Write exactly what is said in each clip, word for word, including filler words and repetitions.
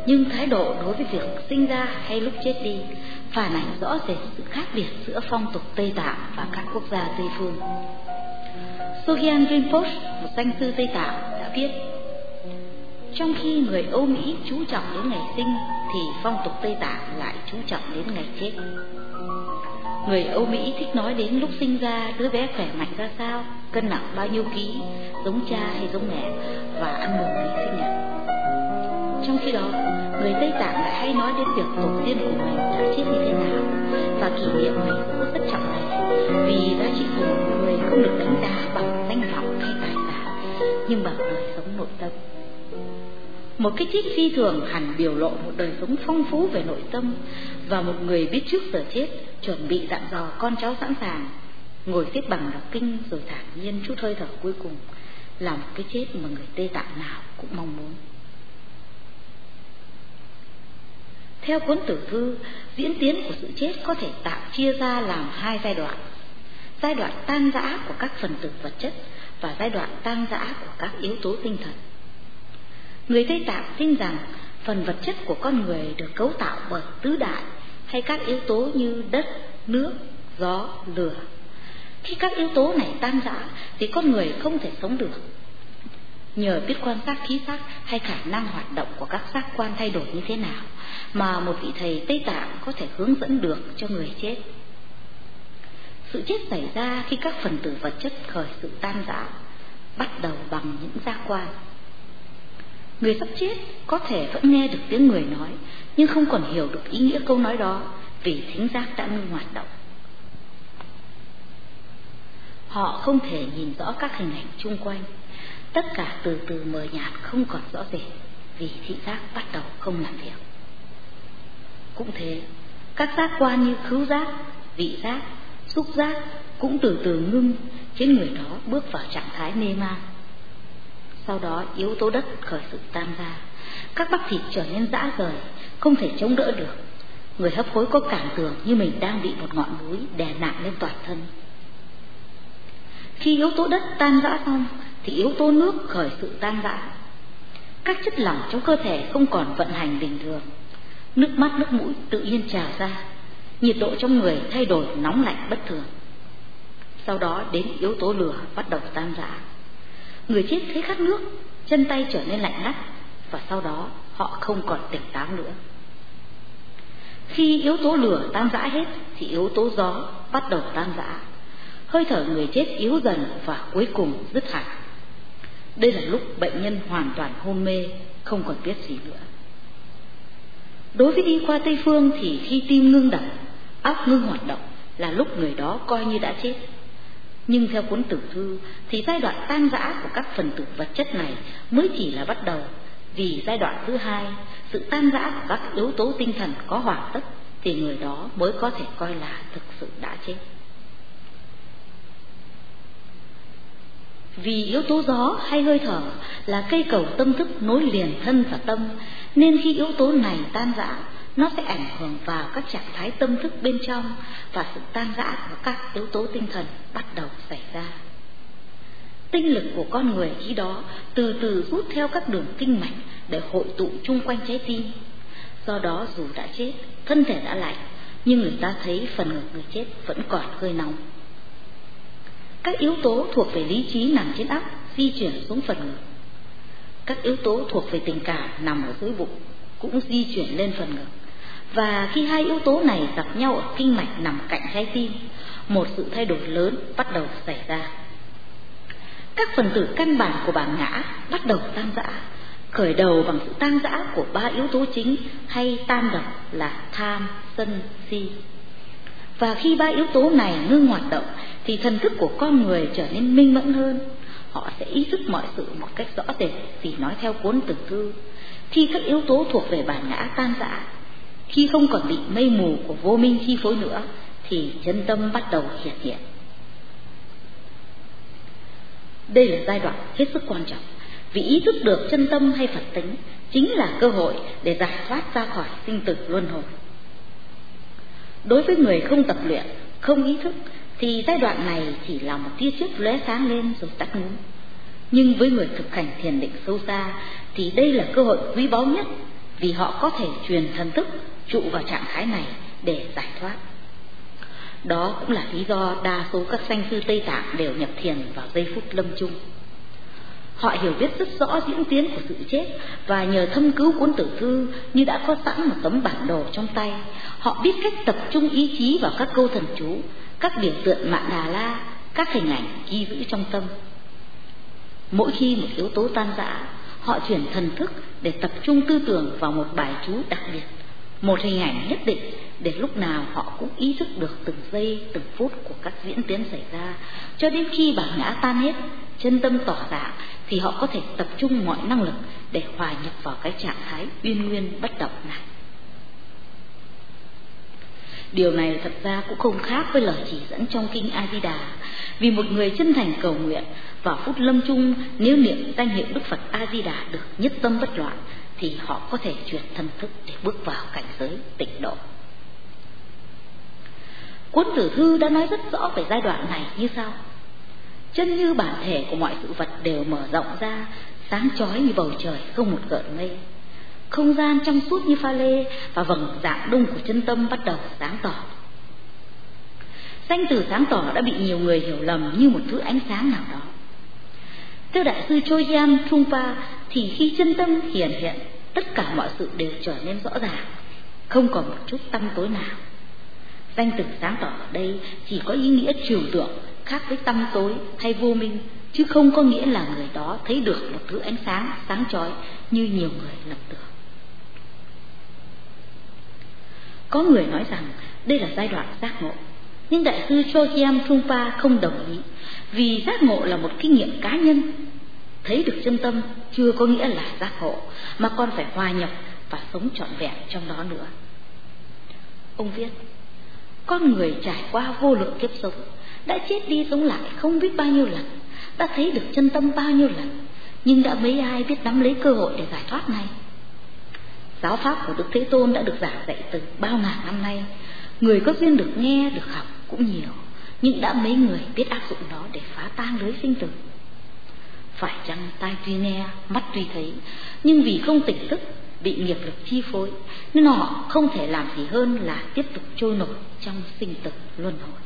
nhưng thái độ đối với việc sinh ra hay lúc chết đi phản ảnh rõ rệt sự khác biệt giữa phong tục Tây Tạng và các quốc gia Tây phương. Sogyal Rinpoche, một danh sư Tây Tạng, đã viết: trong khi người Âu Mỹ chú trọng đến ngày sinh thì phong tục Tây Tạng lại chú trọng đến ngày chết. Người Âu Mỹ thích nói đến lúc sinh ra đứa bé khỏe mạnh ra sao, cân nặng bao nhiêu ký, giống cha hay giống mẹ, và ăn mừng ngày sinh nhật. Trong khi đó, người Tây Tạng lại hay nói đến việc tổ tiên của mình đã chết như thế nào và kỷ niệm ngày giỗ rất trọng đại, vì giá trị của một người không được đánh giá bằng danh vọng hay tài sản, nhưng bằng đời sống nội tâm. Một cái chết phi thường hẳn biểu lộ một đời sống phong phú về nội tâm, và một người biết trước giờ chết, chuẩn bị dặn dò con cháu sẵn sàng, ngồi xếp bằng đọc kinh rồi thản nhiên chút hơi thở cuối cùng, là một cái chết mà người Tây Tạng nào cũng mong muốn. Theo cuốn Tử Thư, diễn tiến của sự chết có thể tạm chia ra làm hai giai đoạn: giai đoạn tan rã của các phần tử vật chất và giai đoạn tan rã của các yếu tố tinh thần. Người Tây Tạng tin rằng phần vật chất của con người được cấu tạo bởi tứ đại hay các yếu tố như đất, nước, gió, lửa. Khi các yếu tố này tan rã thì con người không thể sống được. Nhờ biết quan sát khí sắc hay khả năng hoạt động của các giác quan thay đổi như thế nào mà một vị thầy Tây Tạng có thể hướng dẫn được cho người chết. Sự chết xảy ra khi các phần tử vật chất khởi sự tan rã, bắt đầu bằng những giác quan. Người sắp chết có thể vẫn nghe được tiếng người nói, nhưng không còn hiểu được ý nghĩa câu nói đó vì thính giác đã ngưng hoạt động. Họ không thể nhìn rõ các hình ảnh chung quanh, tất cả từ từ mờ nhạt không còn rõ rệt vì thị giác bắt đầu không làm việc. Cũng thế, các giác quan như khứu giác, vị giác, xúc giác cũng từ từ ngưng, khiến người đó bước vào trạng thái mê man. Sau đó yếu tố đất khởi sự tan ra, các bắp thịt trở nên rã rời, không thể chống đỡ được. Người hấp hối có cảm tưởng như mình đang bị một ngọn núi đè nặng lên toàn thân. Khi yếu tố đất tan rã xong thì yếu tố nước khởi sự tan rã. Các chất lỏng trong cơ thể không còn vận hành bình thường, nước mắt nước mũi tự nhiên trào ra, nhiệt độ trong người thay đổi nóng lạnh bất thường. Sau đó đến yếu tố lửa bắt đầu tan rã. Người chết thấy khát nước, chân tay trở nên lạnh ngắt, và sau đó họ không còn tỉnh táo nữa. Khi yếu tố lửa tan rã hết thì yếu tố gió bắt đầu tan rã. Hơi thở người chết yếu dần và cuối cùng dứt hẳn. Đây là lúc bệnh nhân hoàn toàn hôn mê, không còn biết gì nữa. Đối với y khoa Tây phương thì khi tim ngưng đập, óc ngưng hoạt động là lúc người đó coi như đã chết. Nhưng theo cuốn Tử Thư thì giai đoạn tan rã của các phần tử vật chất này mới chỉ là bắt đầu, vì giai đoạn thứ hai, sự tan rã của các yếu tố tinh thần có hoàn tất thì người đó mới có thể coi là thực sự đã chết. Vì yếu tố gió hay hơi thở là cây cầu tâm thức nối liền thân và tâm, nên khi yếu tố này tan rã, nó sẽ ảnh hưởng vào các trạng thái tâm thức bên trong, và sự tan rã của các yếu tố tinh thần bắt đầu xảy ra. Tinh lực của con người khi đó từ từ rút theo các đường kinh mạch để hội tụ chung quanh trái tim. Do đó dù đã chết, thân thể đã lạnh, nhưng người ta thấy phần ngực người chết vẫn còn hơi nóng. Các yếu tố thuộc về lý trí nằm trên óc di chuyển xuống phần ngực. Các yếu tố thuộc về tình cảm nằm ở dưới bụng cũng di chuyển lên phần ngực. Và khi hai yếu tố này gặp nhau ở kinh mạch nằm cạnh trái tim, một sự thay đổi lớn bắt đầu xảy ra. Các phần tử căn bản của bản ngã bắt đầu tan rã, khởi đầu bằng sự tan rã của ba yếu tố chính hay tan độc là tham, sân, si. Và khi ba yếu tố này ngưng hoạt động thì thần thức của con người trở nên minh mẫn hơn. Họ sẽ ý thức mọi sự một cách rõ rệt, vì nói theo cuốn Tử Thư, khi các yếu tố thuộc về bản ngã tan rã, khi không còn bị mây mù của vô minh chi phối nữa, thì chân tâm bắt đầu hiện hiện. Đây là giai đoạn hết sức quan trọng, vì ý thức được chân tâm hay Phật tính chính là cơ hội để giải thoát ra khỏi sinh tử luân hồi. Đối với người không tập luyện, không ý thức, thì giai đoạn này chỉ là một tia chớp lóe sáng lên rồi tắt ngúm. Nhưng với người thực hành thiền định sâu xa thì đây là cơ hội quý báu nhất, vì họ có thể truyền thần thức trụ vào trạng thái này để giải thoát. Đó cũng là lý do đa số các sanh sư Tây Tạng đều nhập thiền vào giây phút lâm chung. Họ hiểu biết rất rõ diễn tiến của sự chết, và nhờ thâm cứu cuốn tử thư như đã có sẵn một tấm bản đồ trong tay, họ biết cách tập trung ý chí vào các câu thần chú, các biểu tượng Mạn Đà La, các hình ảnh ghi giữ trong tâm. Mỗi khi một yếu tố tan rã, họ chuyển thần thức để tập trung tư tưởng vào một bài chú đặc biệt, một hình ảnh nhất định, để lúc nào họ cũng ý thức được từng giây từng phút của các diễn tiến xảy ra, cho đến khi bản ngã tan hết, chân tâm tỏ dạng, thì họ có thể tập trung mọi năng lực để hòa nhập vào cái trạng thái uyên nguyên bất động này. Điều này thật ra cũng không khác với lời chỉ dẫn trong kinh A Di Đà, vì một người chân thành cầu nguyện vào phút lâm chung, nếu niệm danh hiệu Đức Phật A Di Đà được nhất tâm bất loạn, thì họ có thể chuyển thần thức để bước vào cảnh giới tịnh độ. Cuốn tử thư đã nói rất rõ về giai đoạn này như sau: chân như bản thể của mọi sự vật đều mở rộng ra, sáng chói như bầu trời không một gợn mây. Không gian trong suốt như pha lê, và vầng dạng đông của chân tâm bắt đầu sáng tỏ. Danh từ sáng tỏ đã bị nhiều người hiểu lầm như một thứ ánh sáng nào đó. Theo đại sư Chogyam Trungpa, thì khi chân tâm hiển hiện, tất cả mọi sự đều trở nên rõ ràng, không còn một chút tăm tối nào. Danh từ sáng tỏ ở đây chỉ có ý nghĩa trừu tượng, khác với tăm tối hay vô minh, chứ không có nghĩa là người đó thấy được một thứ ánh sáng sáng chói như nhiều người lầm tưởng. Có người nói rằng đây là giai đoạn giác ngộ, nhưng đại sư Chogyam Trungpa không đồng ý, vì giác ngộ là một kinh nghiệm cá nhân. Thấy được chân tâm chưa có nghĩa là giác ngộ, mà còn phải hòa nhập và sống trọn vẹn trong đó nữa. Ông viết: con người trải qua vô lượng kiếp sống, đã chết đi sống lại không biết bao nhiêu lần, đã thấy được chân tâm bao nhiêu lần, nhưng đã mấy ai biết nắm lấy cơ hội để giải thoát này. Giáo pháp của Đức Thế Tôn đã được giảng dạy từ bao ngàn năm nay, người có duyên được nghe, được học cũng nhiều, nhưng đã mấy người biết áp dụng nó để phá tan lưới sinh tử. Phải chăng tai tuy nghe, mắt tuy thấy, nhưng vì không tỉnh thức, bị nghiệp lực chi phối, nên họ không thể làm gì hơn là tiếp tục trôi nổi trong sinh tử luân hồi.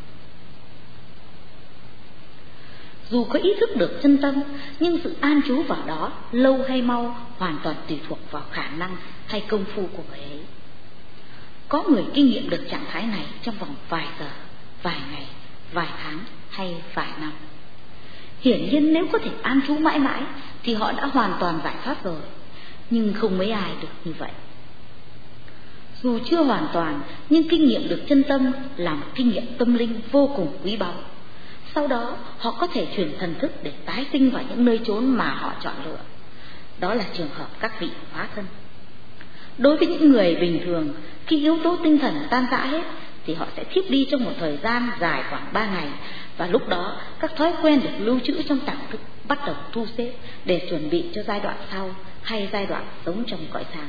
Dù có ý thức được chân tâm, nhưng sự an trú vào đó lâu hay mau hoàn toàn tùy thuộc vào khả năng hay công phu của người ấy. Có người kinh nghiệm được trạng thái này trong vòng vài giờ, vài ngày, vài tháng hay vài năm. Hiển nhiên nếu có thể an trú mãi mãi thì họ đã hoàn toàn giải thoát rồi, nhưng không mấy ai được như vậy. Dù chưa hoàn toàn, nhưng kinh nghiệm được chân tâm là một kinh nghiệm tâm linh vô cùng quý báu. Sau đó họ có thể chuyển thần thức để tái sinh vào những nơi chốn mà họ chọn lựa. Đó là trường hợp các vị hóa thân. Đối với những người bình thường, khi yếu tố tinh thần tan rã hết thì họ sẽ thiếp đi trong một thời gian dài khoảng ba ngày, và lúc đó các thói quen được lưu trữ trong tạng thức bắt đầu thu xếp để chuẩn bị cho giai đoạn sau hay giai đoạn sống trong cõi sáng.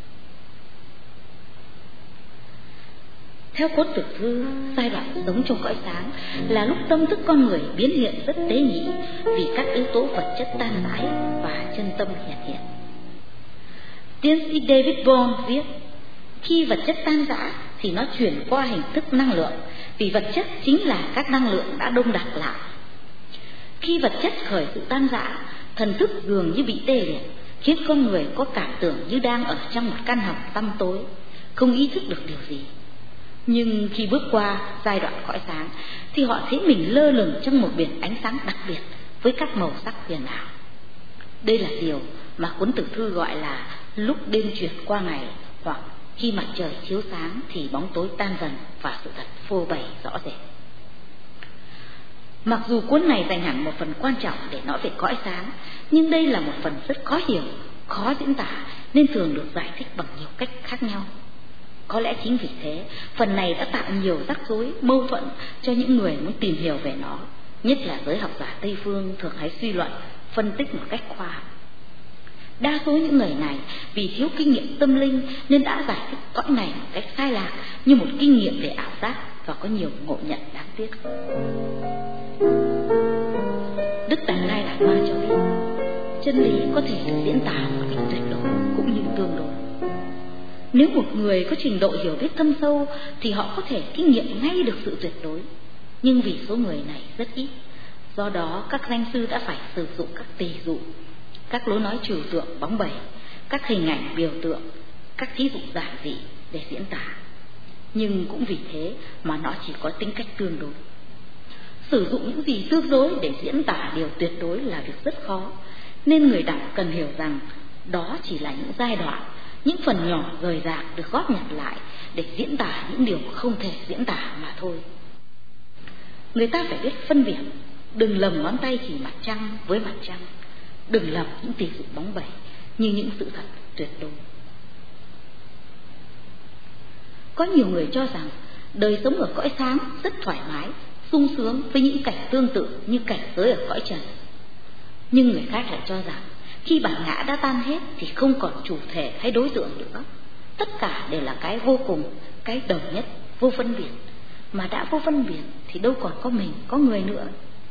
Theo cuốn tử thư, giai đoạn sống trong cõi sáng là lúc tâm thức con người biến hiện rất tế nhị, vì các yếu tố vật chất tan rã và chân tâm hiện hiện. Tiến sĩ David Bohm viết: khi vật chất tan rã thì nó chuyển qua hình thức năng lượng, vì vật chất chính là các năng lượng đã đông đặc lại. Khi vật chất khởi sự tan rã, thần thức dường như bị tê liệt, khiến con người có cảm tưởng như đang ở trong một căn phòng tăm tối, không ý thức được điều gì. Nhưng khi bước qua giai đoạn cõi sáng thì họ thấy mình lơ lửng trong một biển ánh sáng đặc biệt với các màu sắc huyền ảo. Đây là điều mà cuốn tử thư gọi là lúc đêm chuyển qua ngày, hoặc khi mặt trời chiếu sáng thì bóng tối tan dần và sự thật phô bày rõ rệt. Mặc dù cuốn này dành hẳn một phần quan trọng để nói về cõi sáng, nhưng đây là một phần rất khó hiểu, khó diễn tả, nên thường được giải thích bằng nhiều cách khác nhau. Có lẽ chính vì thế, phần này đã tạo nhiều rắc rối, mâu thuẫn cho những người muốn tìm hiểu về nó, nhất là giới học giả Tây Phương thường hay suy luận, phân tích một cách khoa học. Đa số những người này vì thiếu kinh nghiệm tâm linh nên đã giải thích cõi này một cách sai lạc, như một kinh nghiệm về ảo giác, và có nhiều ngộ nhận đáng tiếc. Đức Đạt Lai Lạt Ma cho biết, chân lý có thể được diễn tả một cách tuyệt đối cũng như tương đối. Nếu một người có trình độ hiểu biết thâm sâu thì họ có thể kinh nghiệm ngay được sự tuyệt đối. Nhưng vì số người này rất ít, do đó các danh sư đã phải sử dụng các tỷ dụ, các lối nói trừu tượng bóng bẩy, các hình ảnh biểu tượng, các thí dụ giản dị để diễn tả. Nhưng cũng vì thế mà nó chỉ có tính cách tương đối. Sử dụng những gì tương đối để diễn tả điều tuyệt đối là việc rất khó, nên người đọc cần hiểu rằng đó chỉ là những giai đoạn, những phần nhỏ rời rạc được góp nhặt lại để diễn tả những điều không thể diễn tả mà thôi. Người ta phải biết phân biệt, đừng lầm ngón tay chỉ mặt trăng với mặt trăng, đừng lầm những tỷ dụ bóng bẩy như những sự thật tuyệt đối. Có nhiều người cho rằng đời sống ở cõi sáng rất thoải mái, sung sướng với những cảnh tương tự như cảnh giới ở cõi trần. Nhưng người khác lại cho rằng khi bản ngã đã tan hết thì không còn chủ thể hay đối tượng nữa. Tất cả đều là cái vô cùng, cái đồng nhất, vô phân biệt. Mà đã vô phân biệt thì đâu còn có mình, có người nữa.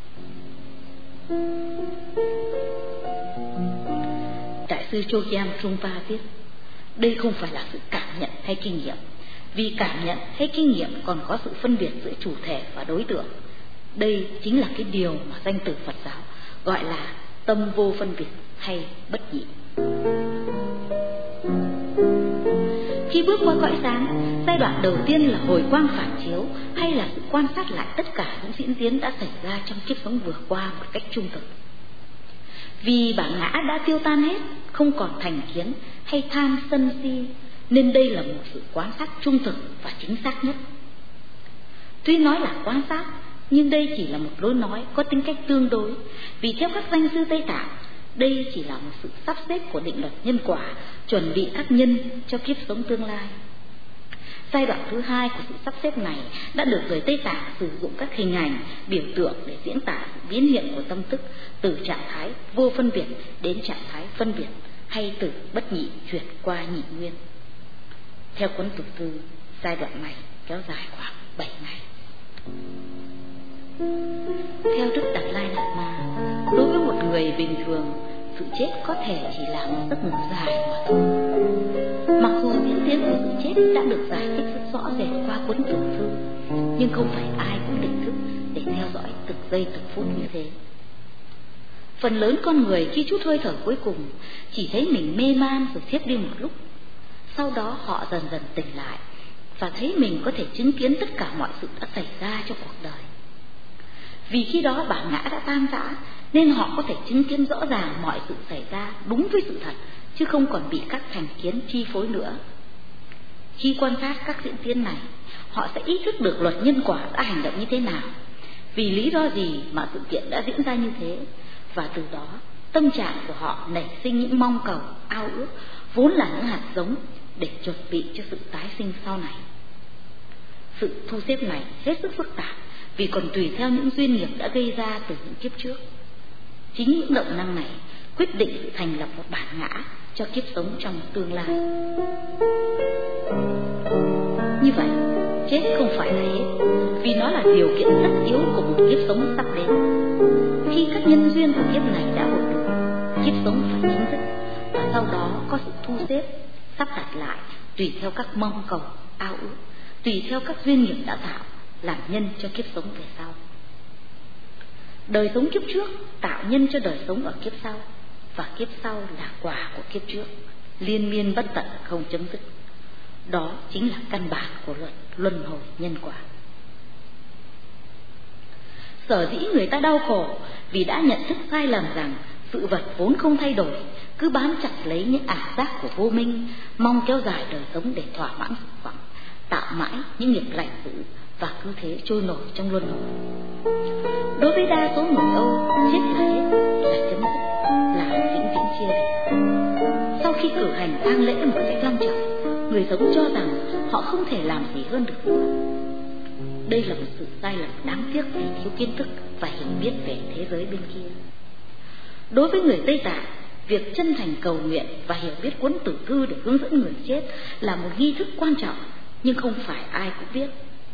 Đại sư Chogyam Trungpa viết, đây không phải là sự cảm nhận hay kinh nghiệm, vì cảm nhận hay kinh nghiệm còn có sự phân biệt giữa chủ thể và đối tượng. Đây chính là cái điều mà danh từ Phật giáo gọi là tâm vô phân biệt hay bất nhị. Khi bước qua cõi sáng, giai đoạn đầu tiên là hồi quang phản chiếu, hay là sự quan sát lại tất cả những diễn tiến đã xảy ra trong kiếp sống vừa qua một cách trung thực. Vì bản ngã đã tiêu tan hết, không còn thành kiến hay tham sân si, nên đây là một sự quan sát trung thực và chính xác nhất. Tuy nói là quan sát, nhưng đây chỉ là một lối nói có tính cách tương đối, vì theo các danh sư Tây Tạng, đây chỉ là một sự sắp xếp của định luật nhân quả, chuẩn bị các nhân cho kiếp sống tương lai. Giai đoạn thứ hai của sự sắp xếp này đã được người Tây Tạng sử dụng các hình ảnh, biểu tượng để diễn tả sự biến hiện của tâm thức từ trạng thái vô phân biệt đến trạng thái phân biệt, hay từ bất nhị chuyển qua nhị nguyên. Theo cuốn Tục Thư, giai đoạn này kéo dài khoảng bảy ngày. Theo Đức Đạt Lai Lạt Ma, đối với một người bình thường, sự chết có thể chỉ là một giấc ngủ dài mà thôi. Mặc dù diễn tiến của sự chết đã được giải thích rất rõ rệt qua cuốn Tục Thư, nhưng không phải ai cũng tỉnh thức để theo dõi từng giây từng phút như thế. Phần lớn con người khi chút hơi thở cuối cùng chỉ thấy mình mê man rồi thiếp đi một lúc. Sau đó họ dần dần tỉnh lại và thấy mình có thể chứng kiến tất cả mọi sự đã xảy ra trong cuộc đời. Vì khi đó bản ngã đã tan rã, nên họ có thể chứng kiến rõ ràng mọi sự xảy ra đúng với sự thật, chứ không còn bị các thành kiến chi phối nữa. Khi quan sát các diễn tiến này, họ sẽ ý thức được luật nhân quả đã hành động như thế nào, vì lý do gì mà sự kiện đã diễn ra như thế, và từ đó tâm trạng của họ nảy sinh những mong cầu, ao ước vốn là những hạt giống để chuẩn bị cho sự tái sinh sau này. Sự thu xếp này hết sức phức tạp, vì còn tùy theo những duyên nghiệp đã gây ra từ những kiếp trước. Chính những động năng này quyết định sự thành lập một bản ngã cho kiếp sống trong tương lai. Như vậy, chết không phải là hết, vì nó là điều kiện tất yếu của một kiếp sống sắp đến. Khi các nhân duyên của kiếp này đã hội đủ, kiếp sống phải chấm dứt, và sau đó có sự thu xếp, sắp đặt lại tùy theo các mong cầu, ao ước, tùy theo các duyên nghiệp đã tạo, làm nhân cho kiếp sống về sau. Đời sống kiếp trước tạo nhân cho đời sống ở kiếp sau, và kiếp sau là quả của kiếp trước, liên miên bất tận không chấm dứt. Đó chính là căn bản của luật luân hồi nhân quả. Sở dĩ người ta đau khổ vì đã nhận thức sai lầm rằng sự vật vốn không thay đổi, cứ bám chặt lấy những ảo giác của vô minh, mong kéo dài đời sống để thỏa mãn dục vọng, tạo mãi những nghiệp lành dữ, và cứ thế trôi nổi trong luân hồi. Đối với đa số người Âu, chết là hết, là chấm dứt, là vĩnh viễn chia lìa. Sau khi cử hành tang lễ một cách long trọng, người sống cho rằng họ không thể làm gì hơn được nữa. Đây là một sự sai lầm đáng tiếc vì thiếu kiến thức và hiểu biết về thế giới bên kia. Đối với người Tây Tạng, việc chân thành cầu nguyện và hiểu biết cuốn Tử Thư để hướng dẫn người chết là một nghi thức quan trọng, nhưng không phải ai cũng biết.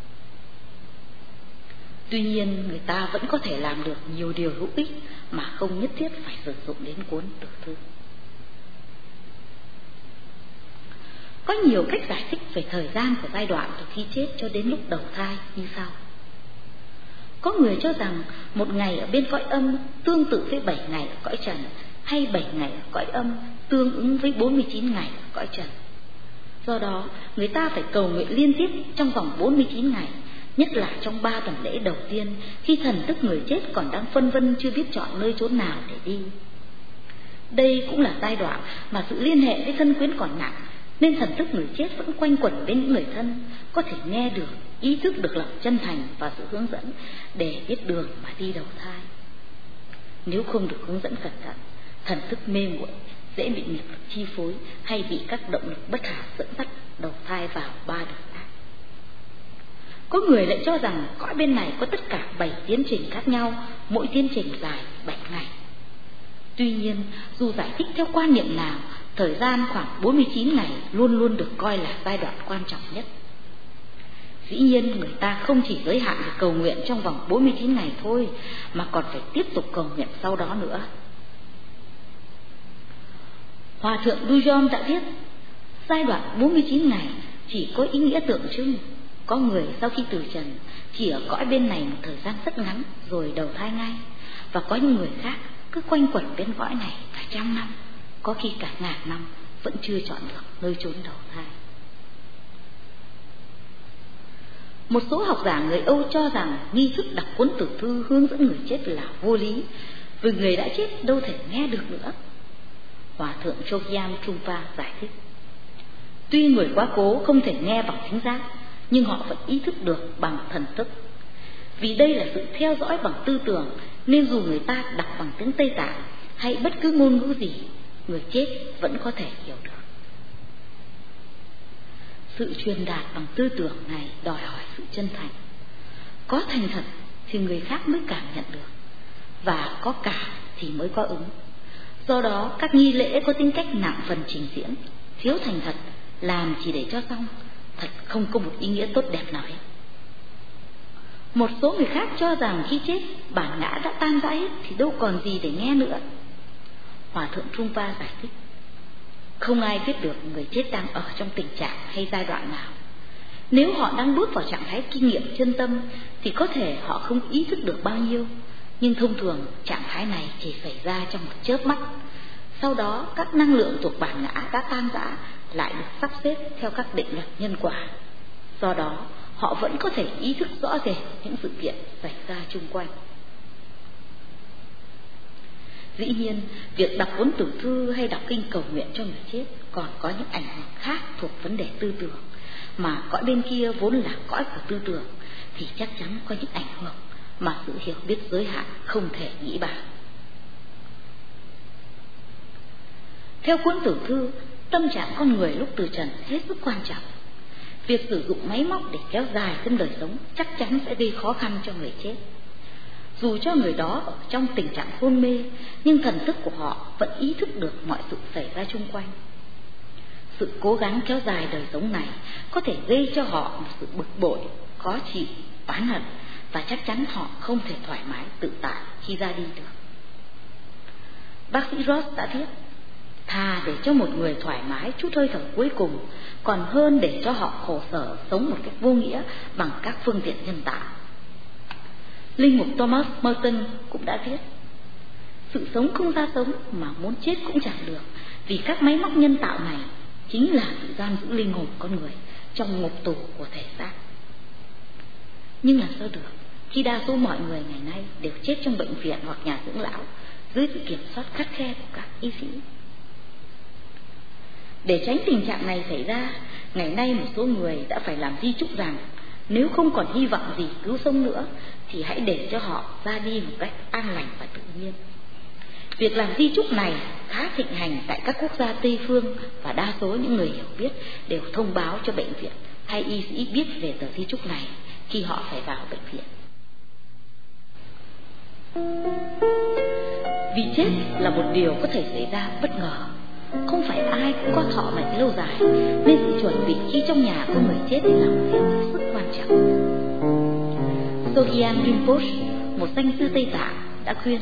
Tuy nhiên, người ta vẫn có thể làm được nhiều điều hữu ích mà không nhất thiết phải sử dụng đến cuốn Tử Thư. Có nhiều cách giải thích về thời gian của giai đoạn từ khi chết cho đến lúc đầu thai như sau. Có người cho rằng một ngày ở bên cõi âm tương tự với bảy ngày ở cõi trần, hay bảy ngày ở cõi âm tương ứng với bốn mươi chín ngày ở cõi trần. Do đó, người ta phải cầu nguyện liên tiếp trong vòng bốn mươi chín ngày, nhất là trong ba tuần lễ đầu tiên, khi thần thức người chết còn đang phân vân chưa biết chọn nơi chốn nào để đi. Đây cũng là giai đoạn mà sự liên hệ với thân quyến còn nặng, nên thần thức người chết vẫn quanh quẩn bên những người thân, có thể nghe được, ý thức được lòng chân thành và sự hướng dẫn để biết đường mà đi đầu thai. Nếu không được hướng dẫn cẩn thận, thần thức mê muội, dễ bị nghiệp lực chi phối hay bị các động lực bất hảo dẫn dắt đầu thai vào ba đường ác. Có người lại cho rằng cõi bên này có tất cả bảy tiến trình khác nhau, mỗi tiến trình dài bảy ngày. Tuy nhiên, dù giải thích theo quan niệm nào, thời gian khoảng bốn mươi chín ngày luôn luôn được coi là giai đoạn quan trọng nhất. Dĩ nhiên, người ta không chỉ giới hạn được cầu nguyện trong vòng bốn mươi chín ngày thôi, mà còn phải tiếp tục cầu nguyện sau đó nữa. Hòa thượng Dujon đã viết, giai đoạn bốn mươi chín ngày chỉ có ý nghĩa tượng trưng. Có người sau khi từ trần chỉ ở cõi bên này một thời gian rất ngắn rồi đầu thai ngay, và có những người khác cứ quanh quẩn bên cõi này cả trăm năm, có khi cả ngàn năm vẫn chưa chọn được nơi chốn đầu thai. Một số học giả người Âu cho rằng nghi thức đọc cuốn tử thư hướng dẫn người chết là vô lý, vì người đã chết đâu thể nghe được nữa. Hòa thượng Chogyam Trungpa giải thích, tuy người quá cố không thể nghe bằng thính giác, nhưng họ vẫn ý thức được bằng thần thức. Vì đây là sự theo dõi bằng tư tưởng, nên dù người ta đọc bằng tiếng Tây Tạng hay bất cứ ngôn ngữ gì, người chết vẫn có thể hiểu được. Sự truyền đạt bằng tư tưởng này đòi hỏi sự chân thành. Có thành thật thì người khác mới cảm nhận được, và có cảm thì mới có ứng. Do đó, các nghi lễ có tính cách nặng phần trình diễn, thiếu thành thật, làm chỉ để cho xong, thật không có một ý nghĩa tốt đẹp nào hết. Một số người khác cho rằng khi chết, bản ngã đã tan rã hết thì đâu còn gì để nghe nữa. Hòa thượng Trungpa giải thích, không ai biết được người chết đang ở trong tình trạng hay giai đoạn nào. Nếu họ đang bước vào trạng thái kinh nghiệm chân tâm thì có thể họ không ý thức được bao nhiêu, nhưng thông thường trạng thái này chỉ xảy ra trong một chớp mắt. Sau đó các năng lượng thuộc bản ngã đã tan rã lại được sắp xếp theo các định luật nhân quả. Do đó họ vẫn có thể ý thức rõ rệt những sự kiện xảy ra chung quanh. Dĩ nhiên, việc đọc cuốn tử thư hay đọc kinh cầu nguyện cho người chết còn có những ảnh hưởng khác thuộc vấn đề tư tưởng, mà cõi bên kia vốn là cõi của tư tưởng thì chắc chắn có những ảnh hưởng mà sự hiểu biết giới hạn không thể nghĩ bàn. Theo cuốn tử thư, tâm trạng con người lúc từ trần hết sức quan trọng. Việc sử dụng máy móc để kéo dài thêm đời sống chắc chắn sẽ gây khó khăn cho người chết. Dù cho người đó ở trong tình trạng hôn mê, nhưng thần thức của họ vẫn ý thức được mọi sự xảy ra chung quanh. Sự cố gắng kéo dài đời sống này có thể gây cho họ một sự bực bội, khó chịu, oán hận, và chắc chắn họ không thể thoải mái tự tại khi ra đi được. Bác sĩ Ross đã viết, thà để cho một người thoải mái chút hơi thở cuối cùng, còn hơn để cho họ khổ sở sống một cách vô nghĩa bằng các phương tiện nhân tạo. Linh mục Thomas Merton cũng đã viết, sự sống không ra sống mà muốn chết cũng chẳng được, vì các máy móc nhân tạo này chính là sự giam giữ linh hồn con người trong ngục tù của thể xác. Nhưng làm sao được khi đa số mọi người ngày nay đều chết trong bệnh viện hoặc nhà dưỡng lão dưới sự kiểm soát khắt khe của các y sĩ. Để tránh tình trạng này xảy ra, ngày nay một số người đã phải làm di chúc rằng nếu không còn hy vọng gì cứu sống nữa thì hãy để cho họ ra đi một cách an lành và tự nhiên. Việc làm di chúc này khá thịnh hành tại các quốc gia Tây phương, và đa số những người hiểu biết đều thông báo cho bệnh viện hay y sĩ biết về tờ di chúc này khi họ phải vào bệnh viện. Vì chết là một điều có thể xảy ra bất ngờ, không phải ai cũng có thọ mệnh lâu dài, nên sự chuẩn bị khi trong nhà có người chết là một điều hết sức quan trọng. Sogyal Rinpoche, một danh sư Tây Tạng, đã khuyên,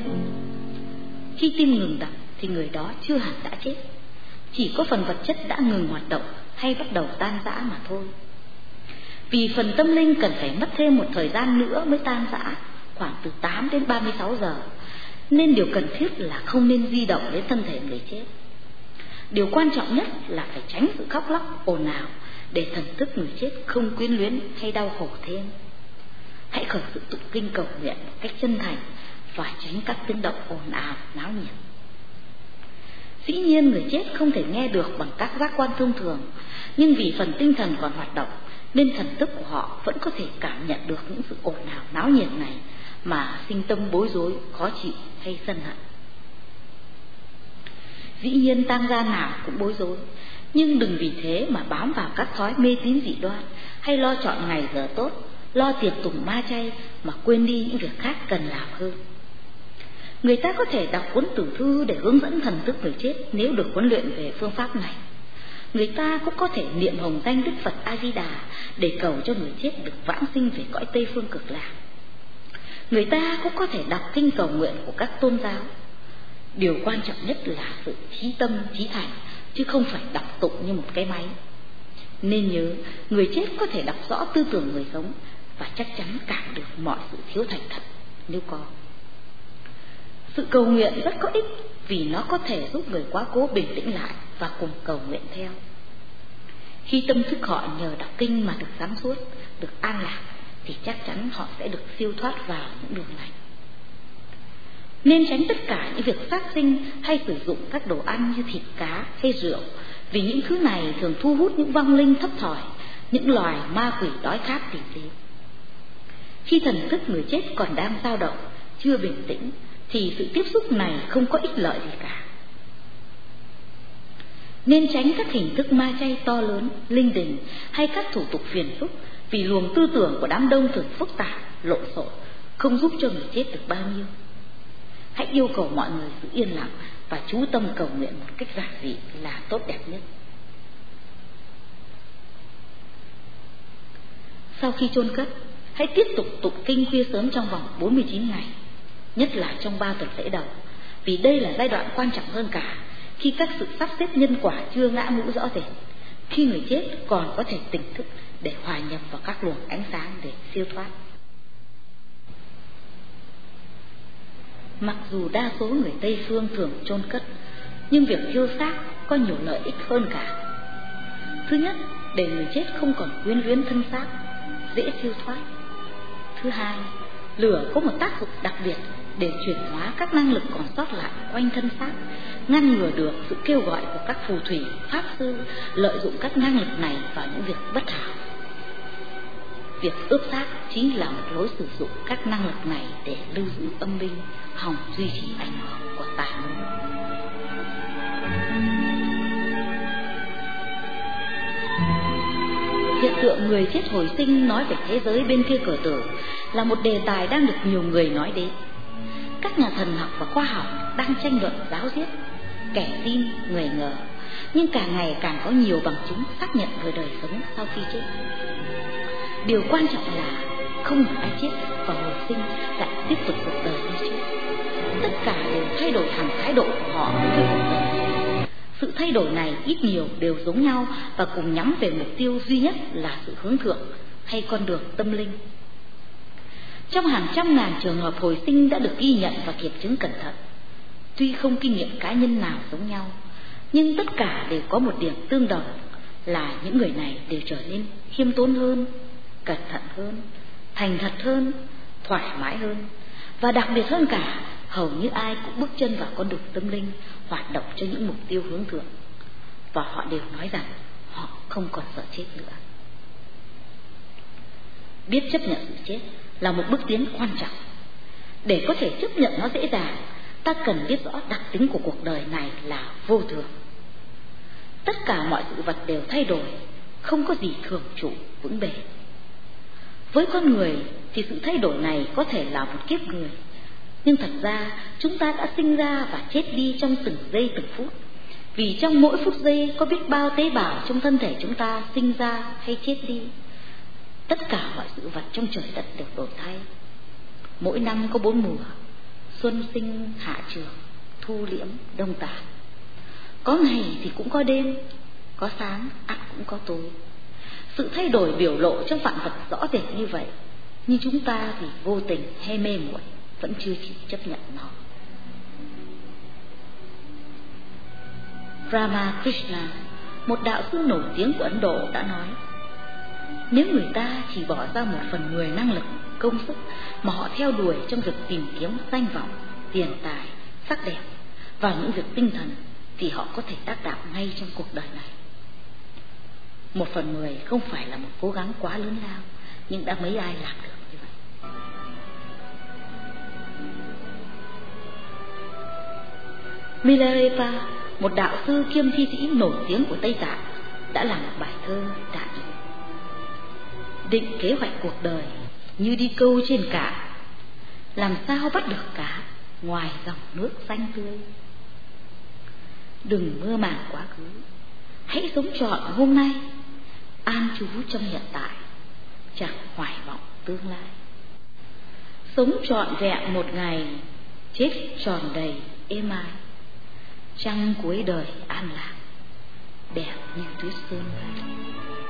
khi tim ngừng đập thì người đó chưa hẳn đã chết, chỉ có phần vật chất đã ngừng hoạt động hay bắt đầu tan rã mà thôi. Vì phần tâm linh cần phải mất thêm một thời gian nữa mới tan rã, khoảng từ tám đến ba mươi sáu giờ, nên điều cần thiết là không nên di động đến thân thể người chết. Điều quan trọng nhất là phải tránh sự khóc lóc ồn ào để thần thức người chết không quyến luyến hay đau khổ thêm. Hãy khởi sự tụng kinh cầu nguyện một cách chân thành và tránh các tiếng động ồn ào náo nhiệt. Dĩ nhiên người chết không thể nghe được bằng các giác quan thông thường, nhưng vì phần tinh thần còn hoạt động nên thần thức của họ vẫn có thể cảm nhận được những sự ồn ào náo nhiệt này mà sinh tâm bối rối, khó chịu hay sân hận. Dĩ nhiên tang gia nào cũng bối rối, nhưng đừng vì thế mà bám vào các thói mê tín dị đoan hay lo chọn ngày giờ tốt, lo tiệc tùng ma chay mà quên đi những việc khác cần làm hơn. Người ta có thể đọc cuốn tử thư để hướng dẫn thần thức người chết nếu được huấn luyện về phương pháp này. Người ta cũng có thể niệm hồng danh Đức Phật A Di Đà để cầu cho người chết được vãng sinh về cõi Tây Phương Cực Lạc. Người ta cũng có thể đọc kinh cầu nguyện của các tôn giáo. Điều quan trọng nhất là sự chí tâm chí thành, chứ không phải đọc tụng như một cái máy. Nên nhớ, người chết có thể đọc rõ tư tưởng người sống và chắc chắn cảm được mọi sự thiếu thành thật nếu có. Sự cầu nguyện rất có ích vì nó có thể giúp người quá cố bình tĩnh lại và cùng cầu nguyện theo. Khi tâm thức họ nhờ đọc kinh mà được sáng suốt, được an lạc, thì chắc chắn họ sẽ được siêu thoát vào những đường lành. Nên tránh tất cả những việc sát sinh hay sử dụng các đồ ăn như thịt cá hay rượu, vì những thứ này thường thu hút những vong linh thấp thỏi, những loài ma quỷ đói khát tìm đến. Khi thần thức người chết còn đang dao động, chưa bình tĩnh, thì sự tiếp xúc này không có ích lợi gì cả. Nên tránh các hình thức ma chay to lớn, linh đình hay các thủ tục phiền phức, vì luồng tư tưởng của đám đông thường phức tạp, lộn xộn, không giúp cho người chết được bao nhiêu. Hãy yêu cầu mọi người giữ yên lặng và chú tâm cầu nguyện một cách giản dị là tốt đẹp nhất. Sau khi chôn cất, hãy tiếp tục tụng kinh khuya sớm trong vòng bốn mươi chín ngày, nhất là trong ba tuần lễ đầu, vì đây là giai đoạn quan trọng hơn cả, khi các sự sắp xếp nhân quả chưa ngã ngũ rõ rệt, khi người chết còn có thể tỉnh thức để hòa nhập vào các luồng ánh sáng để siêu thoát. Mặc dù đa số người Tây Phương thường chôn cất, nhưng việc thiêu xác có nhiều lợi ích hơn cả. Thứ nhất, để người chết không còn quyến luyến thân xác, dễ siêu thoát. Thứ hai, lửa có một tác dụng đặc biệt để chuyển hóa các năng lực còn sót lại quanh thân xác, ngăn ngừa được sự kêu gọi của các phù thủy, pháp sư lợi dụng các năng lực này vào những việc bất hảo. Việc ướp xác chính là một lối sử dụng các năng lực này để lưu giữ âm binh, hòng duy trì ảnh hưởng của tà môn. Hiện tượng người chết hồi sinh nói về thế giới bên kia cửa tử là một đề tài đang được nhiều người nói đến. Các nhà thần học và khoa học đang tranh luận ráo riết, kẻ tin, người ngờ, nhưng càng ngày càng có nhiều bằng chứng xác nhận về đời sống sau khi chết. Điều quan trọng là không một ai chết và hồi sinh lại tiếp tục cuộc đời như trước. Tất cả đều thay đổi hẳn thái độ của họ đối với cuộc đời. Sự thay đổi này ít nhiều đều giống nhau và cùng nhắm về mục tiêu duy nhất là sự hướng thượng hay con đường tâm linh. Trong hàng trăm ngàn trường hợp hồi sinh đã được ghi nhận và kiểm chứng cẩn thận, tuy không kinh nghiệm cá nhân nào giống nhau, nhưng tất cả đều có một điểm tương đồng là những người này đều trở nên khiêm tốn hơn, cẩn thận hơn, thành thật hơn, thoải mái hơn, và đặc biệt hơn cả, hầu như ai cũng bước chân vào con đường tâm linh, hoạt động cho những mục tiêu hướng thượng. Và họ đều nói rằng họ không còn sợ chết nữa. Biết chấp nhận sự chết là một bước tiến quan trọng. Để có thể chấp nhận nó dễ dàng, ta cần biết rõ đặc tính của cuộc đời này là vô thường. Tất cả mọi sự vật đều thay đổi, không có gì thường trụ vững bền. Với con người thì sự thay đổi này có thể là một kiếp người, nhưng thật ra chúng ta đã sinh ra và chết đi trong từng giây từng phút. Vì trong mỗi phút giây có biết bao tế bào trong thân thể chúng ta sinh ra hay chết đi. Tất cả mọi sự vật trong trời đất đều đổi thay. Mỗi năm có bốn mùa: xuân sinh, hạ trường, thu liễm, đông tàn. Có ngày thì cũng có đêm, có sáng ắt cũng có tối. Sự thay đổi biểu lộ trong vạn vật rõ rệt như vậy, nhưng chúng ta thì vô tình hay mê muội vẫn chưa chịu chấp nhận nó. Ramakrishna, một đạo sư nổi tiếng của Ấn Độ đã nói, nếu người ta chỉ bỏ ra một phần mười năng lực, công sức mà họ theo đuổi trong việc tìm kiếm danh vọng, tiền tài, sắc đẹp và những việc tinh thần, thì họ có thể đắc đạo ngay trong cuộc đời này. Một phần mười không phải là một cố gắng quá lớn lao, nhưng đã mấy ai làm được như vậy. Milarepa, một đạo sư kiêm thi sĩ nổi tiếng của Tây Tạng, đã làm một bài thơ đại ý: định kế hoạch cuộc đời như đi câu trên cạn, làm sao bắt được cá ngoài dòng nước xanh tươi. Đừng mơ màng quá khứ, hãy sống trọn hôm nay, an trú trong hiện tại, chẳng hoài vọng tương lai. Sống trọn vẹn một ngày, chết tròn đầy êm ái, trăng cuối đời an lạc, đẹp như tuyết sơn gai.